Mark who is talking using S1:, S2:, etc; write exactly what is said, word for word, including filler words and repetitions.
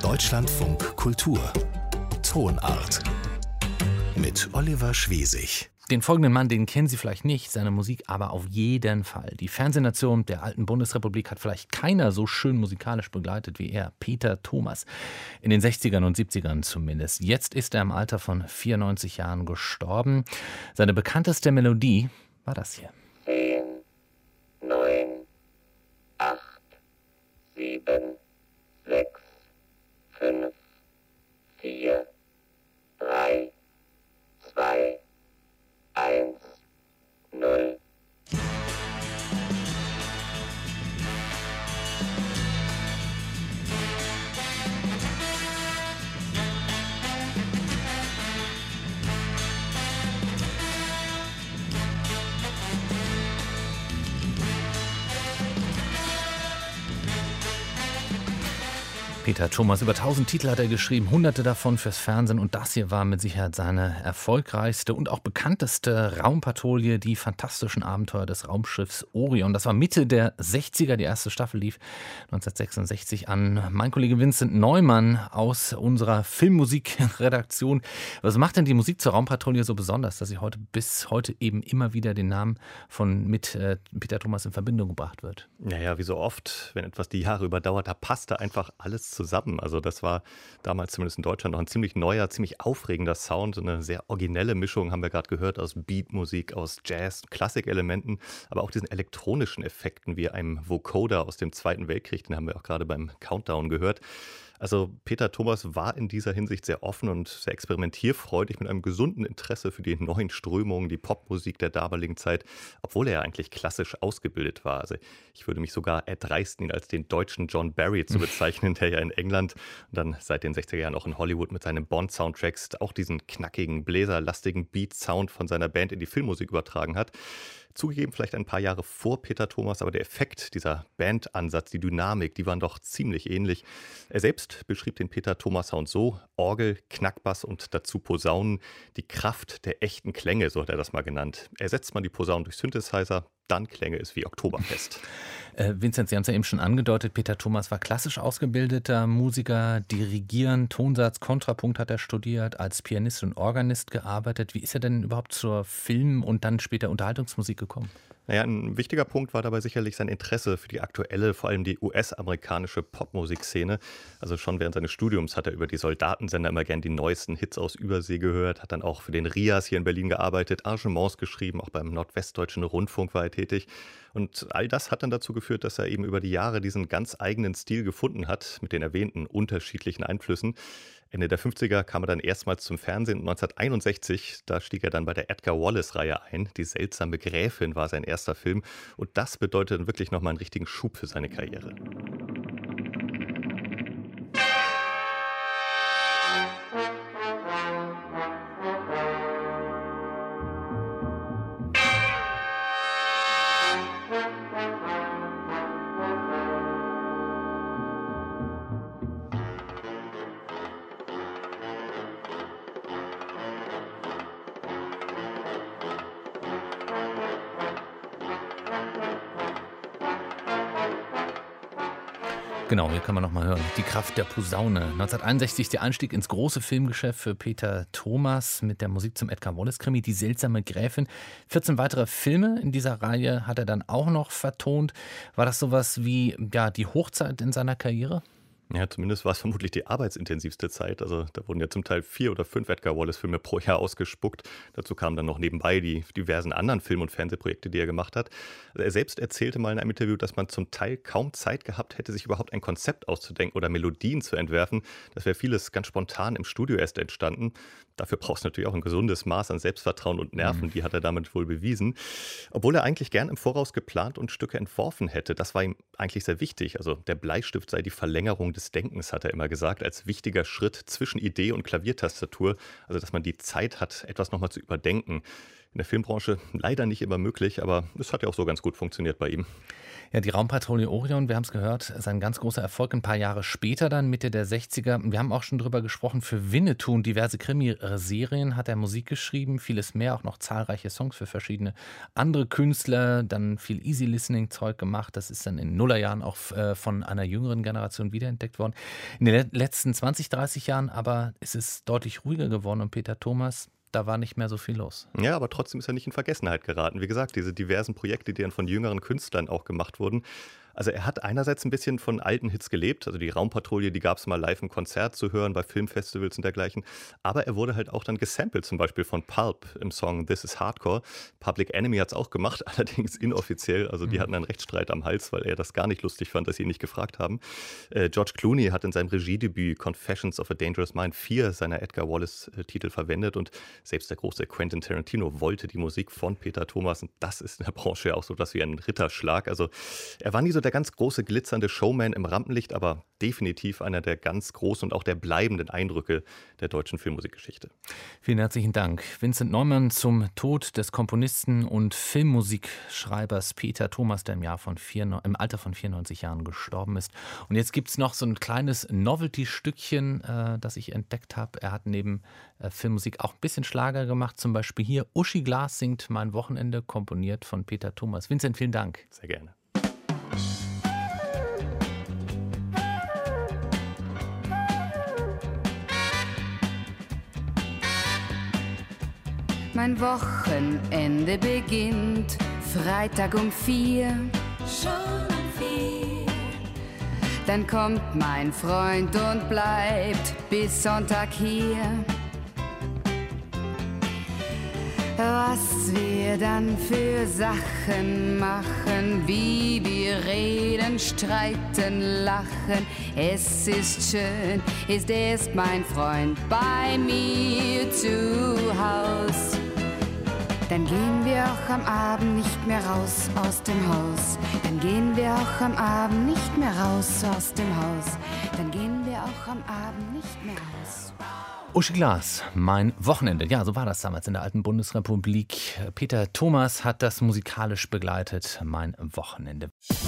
S1: Deutschlandfunk Kultur Tonart mit Oliver Schwesig.
S2: Den folgenden Mann, den kennen Sie vielleicht nicht, seine Musik aber auf jeden Fall. Die Fernsehnation der alten Bundesrepublik hat vielleicht keiner so schön musikalisch begleitet wie er, Peter Thomas. In den sechzigern und siebzigern zumindest. Jetzt ist er im Alter von vierundneunzig Jahren gestorben. Seine bekannteste Melodie war das hier.
S3: Zehn, neun, acht, sieben, sechs, fünf, vier, drei, zwei, eins, null.
S2: Peter Thomas, über tausend Titel hat er geschrieben, hunderte davon fürs Fernsehen, und das hier war mit Sicherheit seine erfolgreichste und auch bekannteste Raumpatrouille, die fantastischen Abenteuer des Raumschiffs Orion. Das war Mitte der sechziger, die erste Staffel lief neunzehnhundertsechsundsechzig an. Mein Kollege Vincent Neumann aus unserer Filmmusikredaktion. Was macht denn die Musik zur Raumpatrouille so besonders, dass sie heute bis heute eben immer wieder den Namen von mit äh, Peter Thomas in Verbindung gebracht wird?
S4: Naja, wie so oft, wenn etwas die Jahre überdauert, da passte einfach alles zusammen. Also das war damals zumindest in Deutschland noch ein ziemlich neuer, ziemlich aufregender Sound, so eine sehr originelle Mischung, haben wir gerade gehört, aus Beatmusik, aus Jazz, Klassikelementen, aber auch diesen elektronischen Effekten wie einem Vocoder aus dem Zweiten Weltkrieg, den haben wir auch gerade beim Countdown gehört. Also Peter Thomas war in dieser Hinsicht sehr offen und sehr experimentierfreudig mit einem gesunden Interesse für die neuen Strömungen, die Popmusik der damaligen Zeit, obwohl er ja eigentlich klassisch ausgebildet war. Also ich würde mich sogar erdreisten, ihn als den deutschen John Barry zu bezeichnen, der ja in England und dann seit den sechziger Jahren auch in Hollywood mit seinen Bond-Soundtracks auch diesen knackigen, bläserlastigen Beat-Sound von seiner Band in die Filmmusik übertragen hat. Zugegeben, vielleicht ein paar Jahre vor Peter Thomas, aber der Effekt, dieser Bandansatz, die Dynamik, die waren doch ziemlich ähnlich. Er selbst beschrieb den Peter Thomas Sound so: Orgel, Knackbass und dazu Posaunen, die Kraft der echten Klänge, so hat er das mal genannt. Ersetzt man die Posaunen durch Synthesizer, dann klänge es wie Oktoberfest.
S2: Äh, Vincent, Sie haben es ja eben schon angedeutet, Peter Thomas war klassisch ausgebildeter Musiker, Dirigieren, Tonsatz, Kontrapunkt hat er studiert, als Pianist und Organist gearbeitet. Wie ist er denn überhaupt zur Film- und dann später Unterhaltungsmusik gekommen?
S4: Naja, ein wichtiger Punkt war dabei sicherlich sein Interesse für die aktuelle, vor allem die U S-amerikanische Popmusikszene. Also schon während seines Studiums hat er über die Soldatensender immer gern die neuesten Hits aus Übersee gehört, hat dann auch für den R I A S hier in Berlin gearbeitet, Arrangements geschrieben, auch beim Nordwestdeutschen Rundfunk war er tätig. Und all das hat dann dazu geführt, dass er eben über die Jahre diesen ganz eigenen Stil gefunden hat, mit den erwähnten unterschiedlichen Einflüssen. Ende der fünfziger kam er dann erstmals zum Fernsehen und neunzehnhunderteinundsechzig, da stieg er dann bei der Edgar Wallace-Reihe ein. Die seltsame Gräfin war sein erster Film und das bedeutet dann wirklich nochmal einen richtigen Schub für seine Karriere.
S2: Genau, hier kann man noch mal hören. Die Kraft der Posaune. neunzehnhunderteinundsechzig der Einstieg ins große Filmgeschäft für Peter Thomas mit der Musik zum Edgar Wallace-Krimi, Die seltsame Gräfin. vierzehn weitere Filme in dieser Reihe hat er dann auch noch vertont. War das sowas wie ja, die Hochzeit in seiner Karriere?
S4: Ja, zumindest war es vermutlich die arbeitsintensivste Zeit. Also da wurden ja zum Teil vier oder fünf Edgar Wallace-Filme pro Jahr ausgespuckt. Dazu kamen dann noch nebenbei die diversen anderen Film- und Fernsehprojekte, die er gemacht hat. Also er selbst erzählte mal in einem Interview, dass man zum Teil kaum Zeit gehabt hätte, sich überhaupt ein Konzept auszudenken oder Melodien zu entwerfen. Das wäre vieles ganz spontan im Studio erst entstanden. Dafür braucht es natürlich auch ein gesundes Maß an Selbstvertrauen und Nerven, mhm. die hat er damit wohl bewiesen. Obwohl er eigentlich gern im Voraus geplant und Stücke entworfen hätte, das war ihm eigentlich sehr wichtig. Also der Bleistift sei die Verlängerung des Denkens, hat er immer gesagt, als wichtiger Schritt zwischen Idee und Klaviertastatur. Also dass man die Zeit hat, etwas nochmal zu überdenken. der Filmbranche leider nicht immer möglich, aber es hat ja auch so ganz gut funktioniert bei ihm.
S2: Ja, die Raumpatrouille Orion, wir haben es gehört, ist ein ganz großer Erfolg. Ein paar Jahre später dann, Mitte der sechziger. Wir haben auch schon drüber gesprochen, für Winnetou und diverse Krimiserien hat er Musik geschrieben, vieles mehr, auch noch zahlreiche Songs für verschiedene andere Künstler, dann viel Easy-Listening-Zeug gemacht. Das ist dann in Nullerjahren auch äh, von einer jüngeren Generation wiederentdeckt worden. In den le- letzten zwanzig, dreißig Jahren aber ist es deutlich ruhiger geworden und Peter Thomas, da war nicht mehr so viel los.
S4: Ja, aber trotzdem ist er nicht in Vergessenheit geraten. Wie gesagt, diese diversen Projekte, die dann von jüngeren Künstlern auch gemacht wurden. Also er hat einerseits ein bisschen von alten Hits gelebt. Also die Raumpatrouille, die gab es mal live im Konzert zu hören, bei Filmfestivals und dergleichen. Aber er wurde halt auch dann gesampelt, zum Beispiel von Pulp im Song This is Hardcore. Public Enemy hat es auch gemacht, allerdings inoffiziell. Also die
S2: Mhm.
S4: hatten einen Rechtsstreit am Hals, weil er das gar nicht lustig fand, dass sie ihn nicht gefragt haben. Äh, George Clooney hat in seinem Regiedebüt Confessions of a Dangerous Mind vier seiner Edgar Wallace-Titel verwendet. Und selbst der große Quentin Tarantino wollte die Musik von Peter Thomas. Und das ist in der Branche ja auch so etwas wie ein Ritterschlag. Also er war nie so der ganz große glitzernde Showman im Rampenlicht, aber definitiv einer der ganz großen und auch der bleibenden Eindrücke der deutschen Filmmusikgeschichte.
S2: Vielen herzlichen Dank. Vincent Neumann zum Tod des Komponisten und Filmmusikschreibers Peter Thomas, der im, Jahr von vier, im Alter von vierundneunzig Jahren gestorben ist. Und jetzt gibt es noch so ein kleines Novelty-Stückchen, äh, das ich entdeckt habe. Er hat neben äh, Filmmusik auch ein bisschen Schlager gemacht. Zum Beispiel hier Uschi Glas singt Mein Wochenende, komponiert von Peter Thomas. Vincent, vielen Dank.
S4: Sehr gerne.
S5: Mein Wochenende beginnt Freitag um vier. Schon um vier. Dann kommt mein Freund und bleibt bis Sonntag hier. Was wir dann für Sachen machen, wie wir reden, streiten, lachen. Es ist schön, ist erst mein Freund bei mir zu Haus. Dann gehen wir auch am Abend nicht mehr raus aus dem Haus. Dann gehen wir auch am Abend nicht mehr raus aus dem Haus. Dann gehen wir auch am Abend nicht mehr raus.
S2: Uschi Glas, Mein Wochenende. Ja, so war das damals in der alten Bundesrepublik. Peter Thomas hat das musikalisch begleitet, Mein Wochenende.